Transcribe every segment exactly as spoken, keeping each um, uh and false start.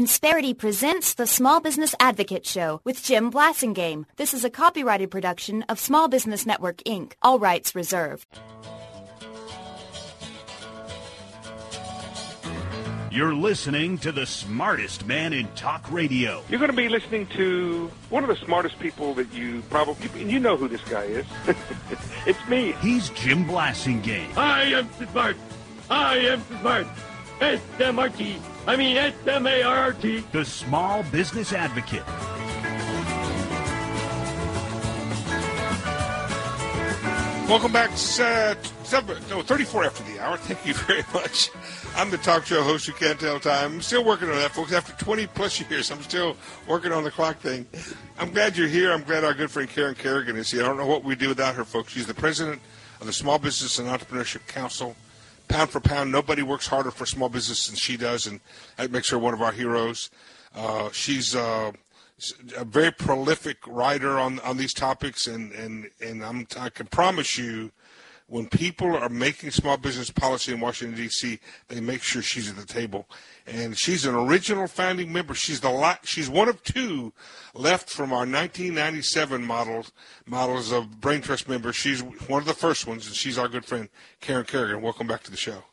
Insperity presents the Small Business Advocate Show with Jim Blasingame. This is a copyrighted production of Small Business Network, Incorporated. All rights reserved. You're listening to the smartest man in talk radio. You're going to be listening to one of the smartest people that you probably, and you know who this guy is. It's me. He's Jim Blasingame. I am smart. I am smart. S M R T. I mean S M A R T. The Small Business Advocate. Welcome back. Uh, seven, no, thirty-four after the hour. Thank you very much. I'm the talk show host who can't tell time. I'm still working on that, folks. After twenty plus years, I'm still working on the clock thing. I'm glad you're here. I'm glad our good friend Karen Kerrigan is here. I don't know what we'd do without her, folks. She's the president of the Small Business and Entrepreneurship Council. Pound for pound, nobody works harder for small business than she does, and that makes her one of our heroes. Uh, she's uh, a very prolific writer on, on these topics, and, and, and I'm, I can promise you, when people are making small business policy in Washington, D C, they make sure she's at the table. And she's an original founding member. She's the lot, she's one of two left from our nineteen ninety-seven models, models of Brain Trust members. She's one of the first ones, and she's our good friend, Karen Kerrigan. Welcome back to the show.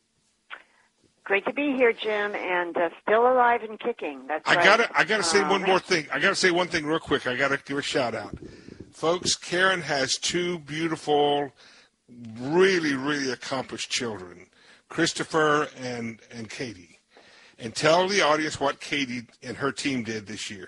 Great to be here, Jim, and uh, still alive and kicking. That's I right. gotta, I gotta say uh, one more thing. I gotta say one thing real quick. I gotta give a shout out, folks. Karen has two beautiful, really, really accomplished children, Christopher and and Katie. And tell the audience what Katie and her team did this year.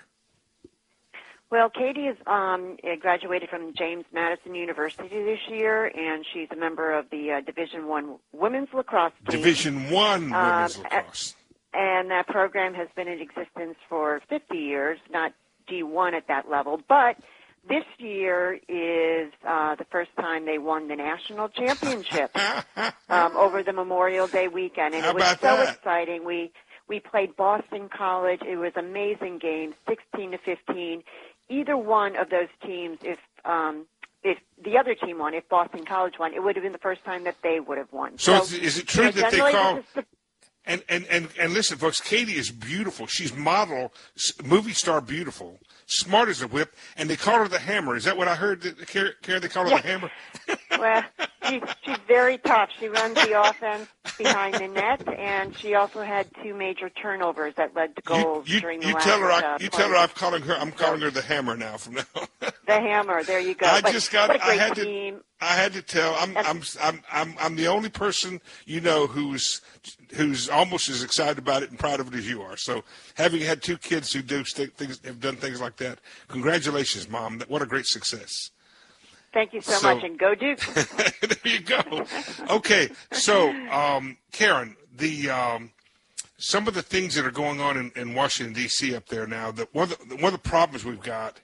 Well, Katie is um, graduated from James Madison University this year, and she's a member of the uh, Division One Women's Lacrosse team. Division One Women's um, Lacrosse. And that program has been in existence for fifty years, not D one at that level, but this year is uh, the first time they won the national championship um, over the Memorial Day weekend, and How it was about so that? exciting. We we played Boston College. It was an amazing game, sixteen to fifteen. Either one of those teams, if um, if the other team won, if Boston College won, it would have been the first time that they would have won. So, So, is, is it true you know, that they generally call? this is the And, and and and listen, folks. Katie is beautiful. She's model, s- movie star, beautiful, smart as a whip, and they call her the Hammer. Is that what I heard? That, Karen, Karen, they call her Yeah. the Hammer. Well, she's, she's very tough. She runs the offense behind the net, and she also had two major turnovers that led to You, goals you, during the you last tell her. I, uh, you play. tell her I'm calling her. I'm calling her the Hammer now from now on. The Hammer. There you go. I But just got. what a I great had team. to. I had to tell. I'm. I'm. I'm. I'm. I'm the only person you know who's who's almost as excited about it and proud of it as you are. So, having had two kids who do st- things, have done things like that, congratulations, Mom. What a great success. Thank you so, So- much, and go Duke. There you go. Okay, so um, Karen, the um, some of the things that are going on in, in Washington D C up there now. That one of the, one of the problems we've got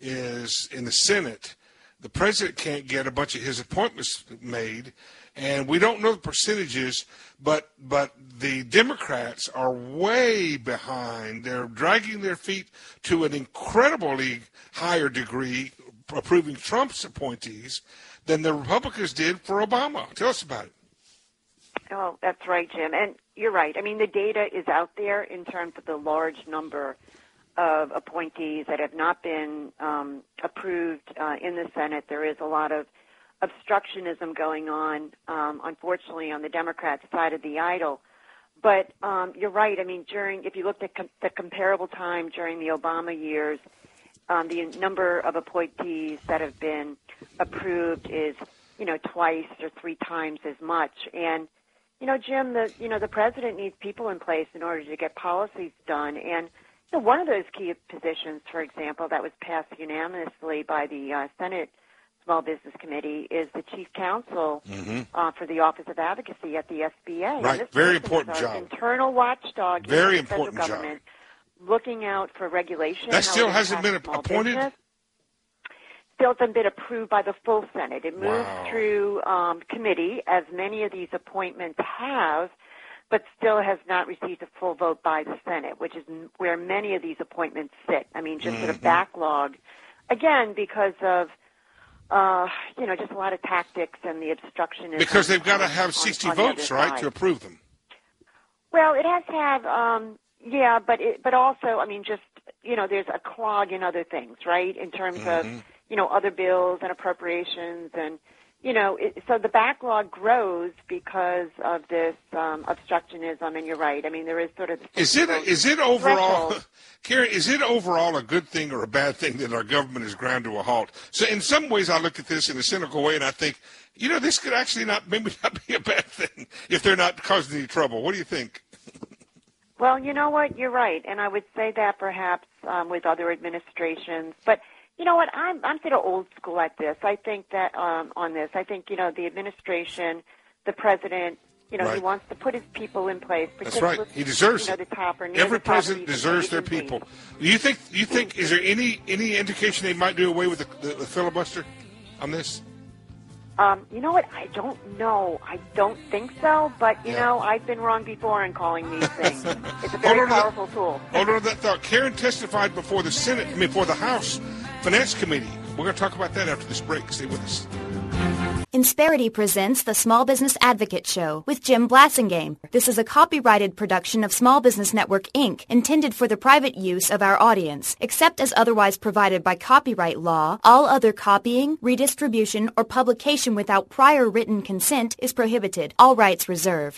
is in the Senate, the president can't get a bunch of his appointments made, and we don't know the percentages. But but the Democrats are way behind. They're dragging their feet to an incredibly higher degree, approving Trump's appointees than the Republicans did for Obama. Tell us about it. Oh, that's right, Jim. And you're right. I mean, the data is out there in terms of the large number of appointees that have not been um, approved uh, in the Senate. There is a lot of obstructionism going on, um, unfortunately, on the Democrat side of the aisle. But um, you're right. I mean, during if you looked at com- the comparable time during the Obama years, um, the number of appointees that have been approved is, you know, twice or three times as much. And, you know, Jim, the you know the president needs people in place in order to get policies done. And you know, one of those key positions, for example, that was passed unanimously by the uh, Senate Small Business Committee is the chief counsel Mm-hmm. uh, for the Office of Advocacy at the S B A. And Right. this Very person important is our job. Internal watchdog. here Very in the federal important job. government, looking out for regulation. That how still it hasn't been impacts small appointed? business. Still hasn't been approved by the full Senate. It moves Wow. through um, committee, as many of these appointments have, but still has not received a full vote by the Senate, which is m- where many of these appointments sit. I mean, just sort of Mhm. backlog, again, because of, uh, you know, just a lot of tactics and the obstructionism. Because they've got to on- have on- sixty on the votes, other right, side. to approve them. Well, it has to have, um, Yeah, but it, but also, I mean, just, you know, there's a clog in other things, right, in terms mm-hmm. of, you know, other bills and appropriations and, you know, it, so the backlog grows because of this um, obstructionism, and you're right. I mean, there is sort of... Is it, is it overall, Karen, is it overall a good thing or a bad thing that our government is ground to a halt? So in some ways I look at this in a cynical way and I think, you know, this could actually not, maybe not be a bad thing if they're not causing any trouble. What do you think? Well, you know what? You're right, and I would say that perhaps um, with other administrations. But you know what? I'm I'm sort of old school at this. I think that um, on this, I think you know the administration, the president, you know, right. he wants to put his people in place. That's right. He deserves you know, it. the top or near Every the top president deserves their people. Do you think? Do you think? Is there any any indication they might do away with the, the, the filibuster on this? Um, you know what? I don't know. I don't think so. But, you yeah. know, I've been wrong before in calling these things. It's a very powerful that, tool. Hold on to that thought. Karen testified before the Senate, I mean, before the House Finance Committee. We're going to talk about that after this break. Stay with us. Insperity presents the Small Business Advocate Show with Jim Blasingame. This is a copyrighted production of Small Business Network, Incorporated, intended for the private use of our audience. Except as otherwise provided by copyright law, all other copying, redistribution, or publication without prior written consent is prohibited. All rights reserved.